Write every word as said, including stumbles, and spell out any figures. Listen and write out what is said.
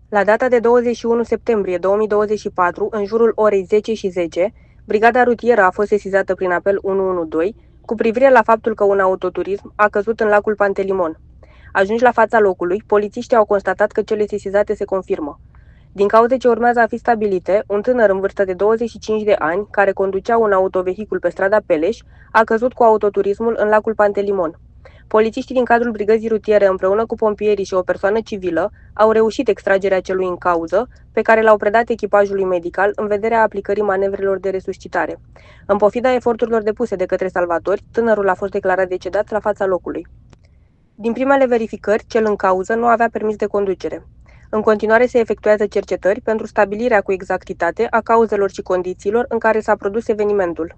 La data de douăzeci și unu septembrie două mii douăzeci și patru, în jurul orei zece și zece, brigada rutieră a fost sesizată prin apel unu unu doi cu privire la faptul că un autoturism a căzut în lacul Pantelimon. Ajunși la fața locului, polițiștii au constatat că cele sesizate se confirmă. Din cauze ce urmează a fi stabilite, un tânăr în vârstă de douăzeci și cinci de ani, care conducea un autovehicul pe strada Peleș, a căzut cu autoturismul în lacul Pantelimon. Polițiștii din cadrul brigăzii rutiere, împreună cu pompierii și o persoană civilă, au reușit extragerea celui în cauză, pe care l-au predat echipajului medical în vederea aplicării manevrelor de resuscitare. În pofida eforturilor depuse de către salvatori, tânărul a fost declarat decedat la fața locului. Din primele verificări, cel în cauză nu avea permis de conducere. În continuare se efectuează cercetări pentru stabilirea cu exactitate a cauzelor și condițiilor în care s-a produs evenimentul.